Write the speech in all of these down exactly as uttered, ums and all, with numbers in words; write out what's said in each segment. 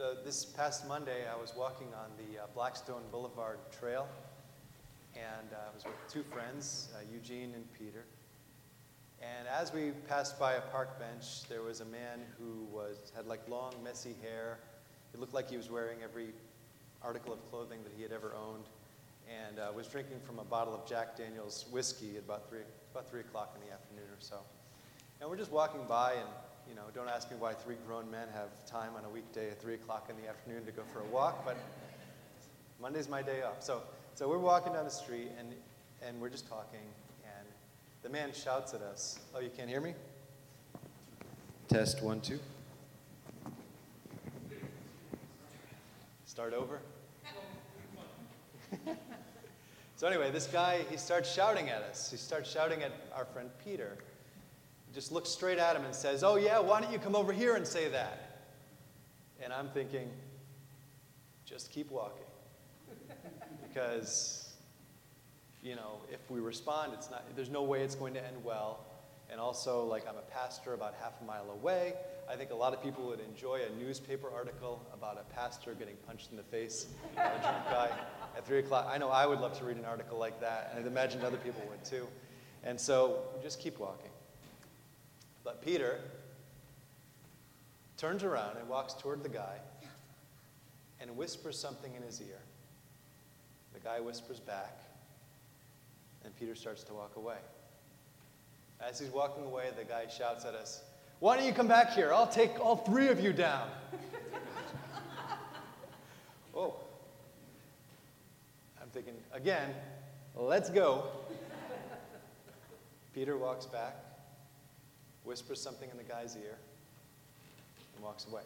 So this past Monday, I was walking on the uh, Blackstone Boulevard Trail, and uh, I was with two friends, uh, Eugene and Peter. And as we passed by a park bench, there was a man who was had like long, messy hair. It looked like he was wearing every article of clothing that he had ever owned, and uh, was drinking from a bottle of Jack Daniel's whiskey at about three, about three o'clock in the afternoon or so. And we're just walking by, and you know, don't ask me why three grown men have time on a weekday at three o'clock in the afternoon to go for a walk, but Monday's my day off. So, so we're walking down the street, and and we're just talking, and the man shouts at us. Oh, you can't hear me? Test one, two. Start over. So anyway, this guy, he starts shouting at us. He starts shouting at our friend Peter. He just looks straight at him and says, "Oh yeah, why don't you come over here and say that?" And I'm thinking, just keep walking. Because, you know, if we respond, it's not, there's no way it's going to end well. And also, like, I'm a pastor about half a mile away. I think a lot of people would enjoy a newspaper article about a pastor getting punched in the face by a drunk guy at three o'clock. I know I would love to read an article like that, and I'd imagine other people would too. And so, just keep walking. But Peter turns around and walks toward the guy and whispers something in his ear. The guy whispers back, and Peter starts to walk away. As he's walking away, the guy shouts at us, "Why don't you come back here? I'll take all three of you down." Oh. I'm thinking, again, let's go. Peter walks back, whispers something in the guy's ear, and walks away.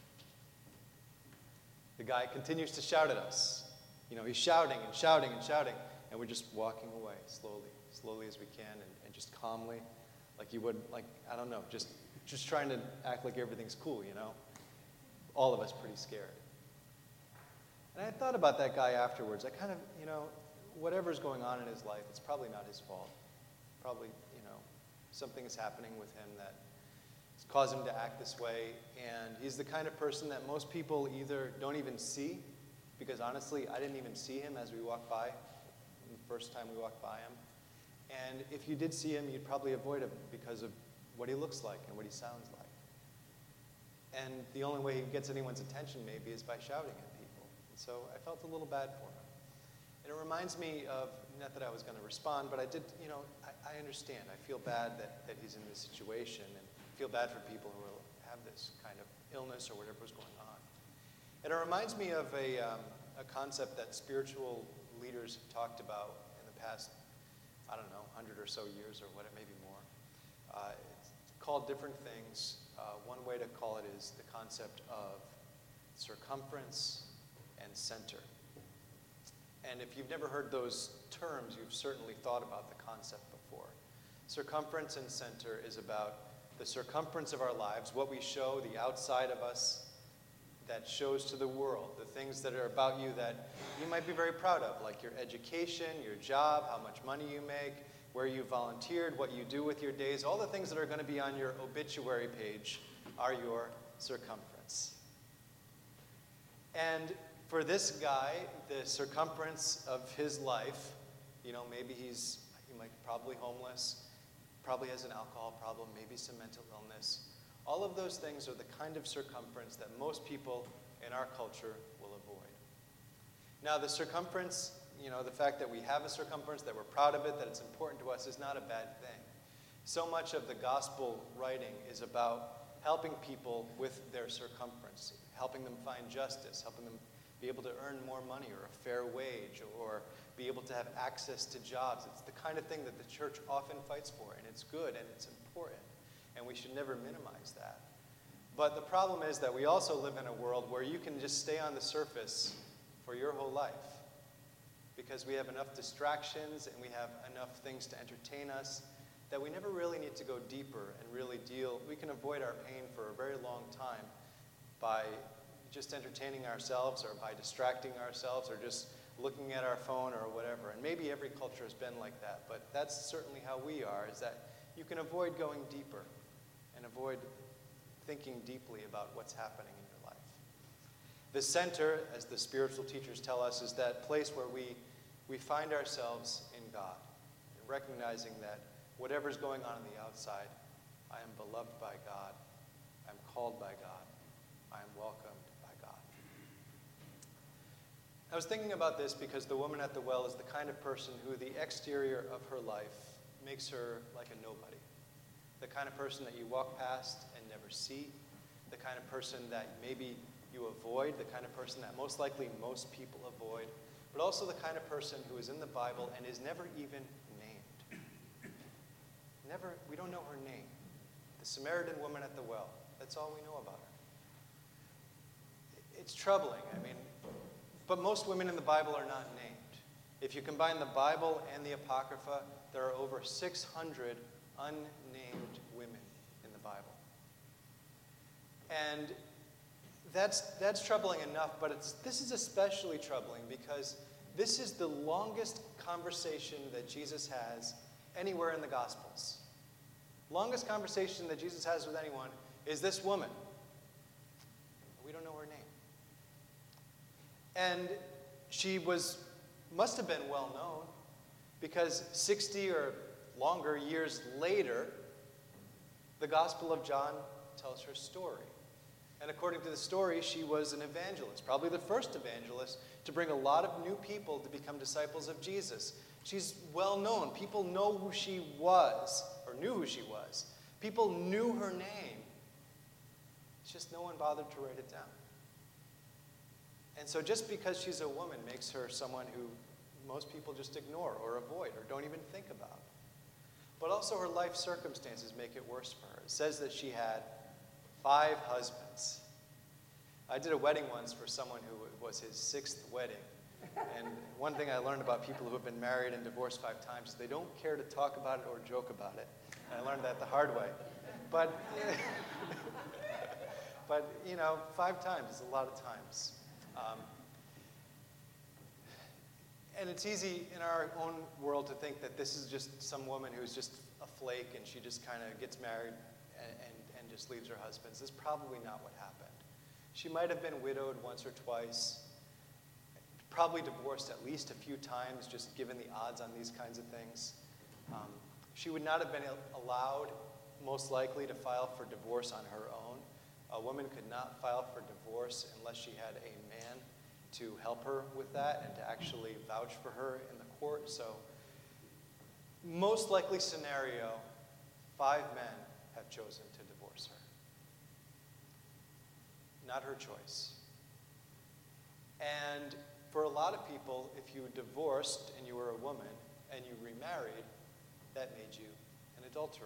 The guy continues to shout at us. You know, he's shouting and shouting and shouting, and we're just walking away slowly, slowly as we can, and, and just calmly, like you would, like, I don't know, just, just trying to act like everything's cool, you know? All of us pretty scared. And I thought about that guy afterwards. I kind of, you know, whatever's going on in his life, it's probably not his fault. Probably, you know, something is happening with him that has caused him to act this way, and he's the kind of person that most people either don't even see, because honestly, I didn't even see him as we walked by, the first time we walked by him. And if you did see him, you'd probably avoid him because of what he looks like and what he sounds like. And the only way he gets anyone's attention maybe is by shouting at people. And so I felt a little bad for him. And it reminds me of, not that I was going to respond, but I did, you know, I, I understand. I feel bad that, that he's in this situation, and feel bad for people who are, have this kind of illness or whatever's going on. And it reminds me of a, um, a concept that spiritual leaders have talked about in the past, I don't know, hundred or so years or what, maybe more. Uh, it's called different things. Uh, one way to call it is the concept of circumference and center. And if you've never heard those terms, you've certainly thought about the concept before. Circumference and center is about the circumference of our lives, what we show, the outside of us, that shows to the world, the things that are about you that you might be very proud of, like your education, your job, how much money you make, where you volunteered, what you do with your days. All the things that are going to be on your obituary page are your circumference. And for this guy, the circumference of his life, you know, maybe he's, he might be probably homeless, probably has an alcohol problem, maybe some mental illness. All of those things are the kind of circumference that most people in our culture will avoid. Now, the circumference, you know, the fact that we have a circumference, that we're proud of it, that it's important to us, is not a bad thing. So much of the gospel writing is about helping people with their circumference, helping them find justice, helping them be able to earn more money or a fair wage, or be able to have access to jobs. It's the kind of thing that the church often fights for, and it's good and it's important. And we should never minimize that. But the problem is that we also live in a world where you can just stay on the surface for your whole life, because we have enough distractions and we have enough things to entertain us that we never really need to go deeper and really deal. We can avoid our pain for a very long time by just entertaining ourselves, or by distracting ourselves, or just looking at our phone or whatever. And maybe every culture has been like that, but that's certainly how we are, is that you can avoid going deeper and avoid thinking deeply about what's happening in your life. The center, as the spiritual teachers tell us, is that place where we, we find ourselves in God, recognizing that whatever's going on on the outside, I am beloved by God, I'm called by God, I am welcomed by God. I was thinking about this because the woman at the well is the kind of person who the exterior of her life makes her like a nobody. The kind of person that you walk past and never see, the kind of person that maybe you avoid, the kind of person that most likely most people avoid, but also the kind of person who is in the Bible and is never even named. Never, we don't know her name. The Samaritan woman at the well, that's all we know about her. It's troubling, I mean, but most women in the Bible are not named. If you combine the Bible and the Apocrypha, there are over six hundred unnamed women in the Bible. And that's, that's troubling enough, but it's, this is especially troubling because this is the longest conversation that Jesus has anywhere in the Gospels. Longest conversation that Jesus has with anyone is this woman. We don't know her name. And she was, must have been well known because sixty or longer years later, the Gospel of John tells her story. And according to the story, she was an evangelist, probably the first evangelist to bring a lot of new people to become disciples of Jesus. She's well known. People know who she was, or knew who she was. People knew her name. It's just no one bothered to write it down. And so just because she's a woman makes her someone who most people just ignore or avoid or don't even think about. But also her life circumstances make it worse for her. It says that she had five husbands. I did a wedding once for someone who it was his sixth wedding. And one thing I learned about people who have been married and divorced five times is they don't care to talk about it or joke about it. And I learned that the hard way. But, but you know, five times is a lot of times. Um, and it's easy in our own world to think that this is just some woman who's just a flake and she just kind of gets married and, and, and just leaves her husbands. This is probably not what happened. She might have been widowed once or twice, probably divorced at least a few times, just given the odds on these kinds of things. Um, she would not have been allowed, most likely, to file for divorce on her own. A woman could not file for divorce unless she had a man to help her with that and to actually vouch for her in the court. So, most likely scenario, five men have chosen to divorce her. Not her choice. And for a lot of people, if you divorced and you were a woman and you remarried, that made you an adulterer.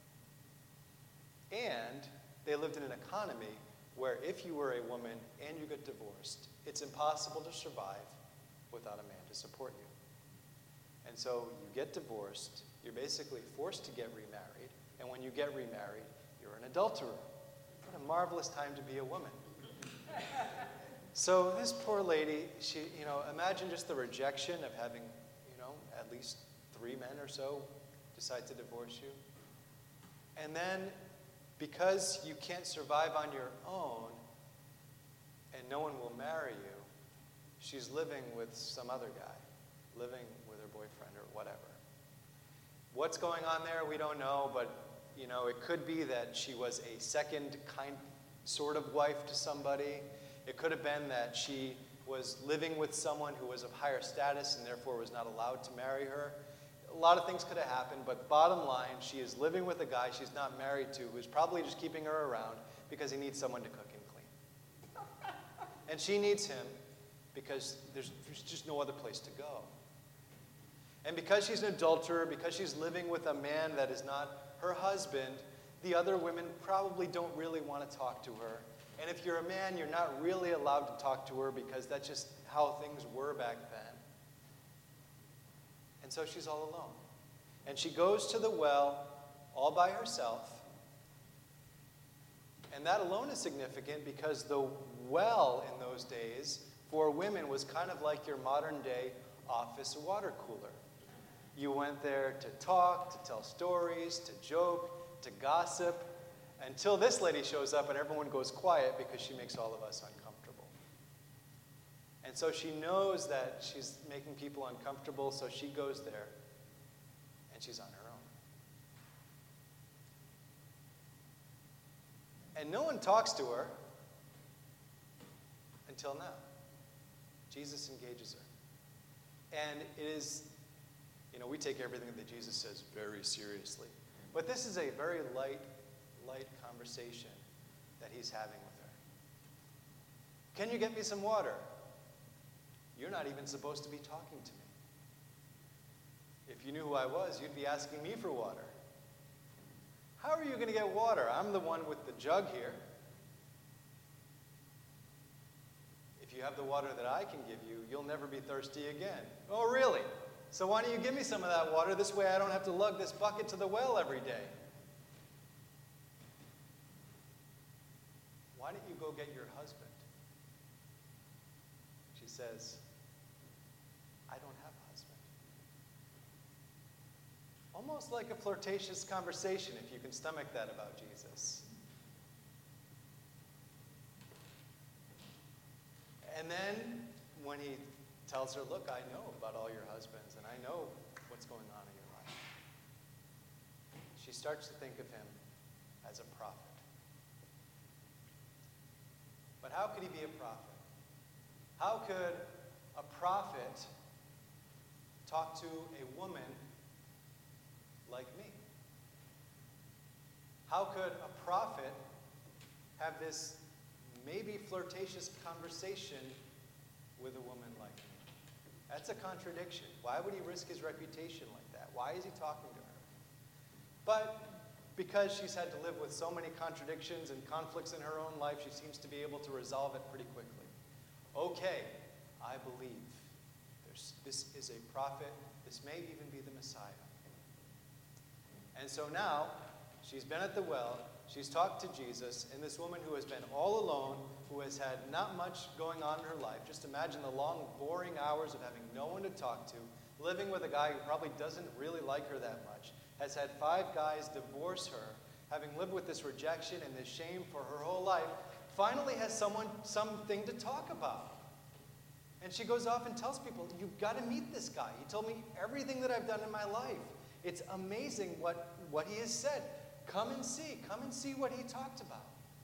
And they lived in an economy where if you were a woman and you got divorced, it's impossible to survive without a man to support you. And so you get divorced, you're basically forced to get remarried, and when you get remarried, you're an adulterer. What a marvelous time to be a woman. So this poor lady, she, you know, imagine just the rejection of having, you know, at least three men or so decide to divorce you. And then, because you can't survive on your own and no one will marry you, she's living with some other guy, living with her boyfriend or whatever. What's going on there, we don't know, but, you know, it could be that she was a second kind, sort of wife to somebody. It could have been that she was living with someone who was of higher status and therefore was not allowed to marry her. A lot of things could have happened, but bottom line, she is living with a guy she's not married to who's probably just keeping her around because he needs someone to cook and clean. And she needs him because there's, there's just no other place to go. And because she's an adulterer, because she's living with a man that is not her husband, the other women probably don't really want to talk to her. And if you're a man, you're not really allowed to talk to her because that's just how things were back then. And so she's all alone. And she goes to the well all by herself. And that alone is significant because the well in those days for women was kind of like your modern day office water cooler. You went there to talk, to tell stories, to joke, to gossip, until this lady shows up and everyone goes quiet because she makes all of us uncomfortable. And so she knows that she's making people uncomfortable, so she goes there, and she's on her own. And no one talks to her until now. Jesus engages her. And it is, you know, we take everything that Jesus says very seriously. But this is a very light, light conversation that he's having with her. Can you get me some water? You're not even supposed to be talking to me. If you knew who I was, you'd be asking me for water. How are you going to get water? I'm the one with the jug here. If you have the water that I can give you, you'll never be thirsty again. Oh, really? So why don't you give me some of that water? This way I don't have to lug this bucket to the well every day. Why don't you go get your husband? She says, I don't have a husband. Almost like a flirtatious conversation, if you can stomach that about Jesus. And then when he tells her, look, I know about all your husbands, and I know what's going on in your life, she starts to think of him as a prophet. But how could he be a prophet? How could a prophet talk to a woman like me? How could a prophet have this maybe flirtatious conversation with a woman like me? That's a contradiction. Why would he risk his reputation like that? Why is he talking to her? But because she's had to live with so many contradictions and conflicts in her own life, she seems to be able to resolve it pretty quickly. Okay, I believe There's, this is a prophet. This may even be the Messiah. And so now, she's been at the well, she's talked to Jesus, and this woman who has been all alone, who has had not much going on in her life, just imagine the long, boring hours of having no one to talk to, living with a guy who probably doesn't really like her that much, has had five guys divorce her, having lived with this rejection and this shame for her whole life, finally has someone, something to talk about. And she goes off and tells people, you've got to meet this guy. He told me everything that I've done in my life. It's amazing what, what he has said. Come and see. Come and see what he talked about.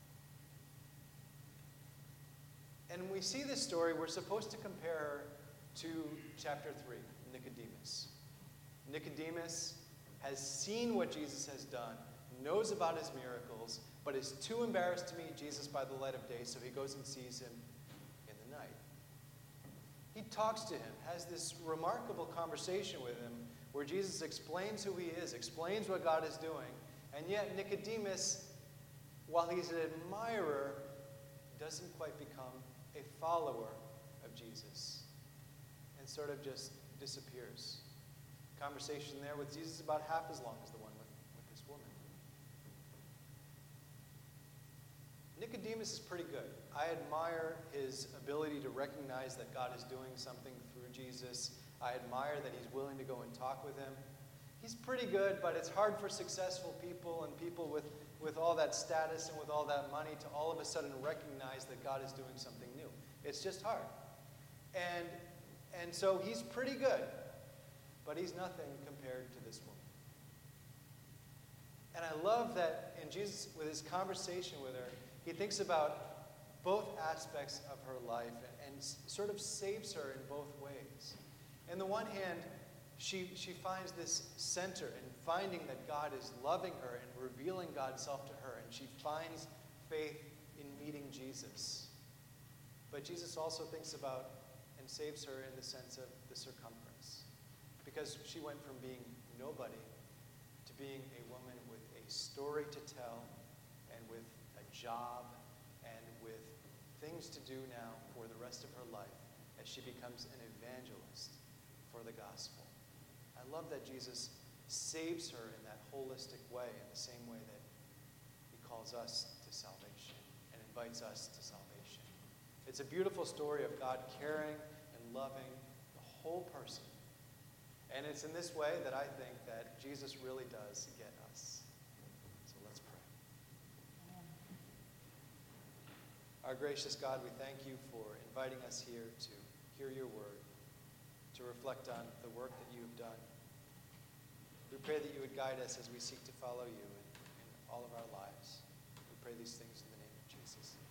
And when we see this story, we're supposed to compare her to chapter three, Nicodemus. Nicodemus has seen what Jesus has done, knows about his miracles, but is too embarrassed to meet Jesus by the light of day, so he goes and sees him in the night. He talks to him, has this remarkable conversation with him, where Jesus explains who he is, explains what God is doing, and yet Nicodemus, while he's an admirer, doesn't quite become a follower of Jesus, and sort of just disappears. Conversation there with Jesus is about half as long as the one with, with this woman. Nicodemus is pretty good. I admire his ability to recognize that God is doing something through Jesus. I admire that he's willing to go and talk with him. He's pretty good, but it's hard for successful people and people with, with all that status and with all that money to all of a sudden recognize that God is doing something new. It's just hard. And, and so he's pretty good, but he's nothing compared to this woman. And I love that in Jesus, with his conversation with her, he thinks about both aspects of her life and, and sort of saves her in both ways. On the one hand, she, she finds this center in finding that God is loving her and revealing God's self to her, and she finds faith in meeting Jesus. But Jesus also thinks about and saves her in the sense of the circumference, because she went from being nobody to being a woman with a story to tell and with a job and with things to do now for the rest of her life as she becomes an evangelist for the gospel. I love that Jesus saves her in that holistic way, in the same way that he calls us to salvation and invites us to salvation. It's a beautiful story of God caring and loving the whole person. And it's in this way that I think that Jesus really does get us. So let's pray. Our gracious God, we thank you for inviting us here to hear your word, to reflect on the work that you have done. We pray that you would guide us as we seek to follow you in, in all of our lives. We pray these things in the name of Jesus.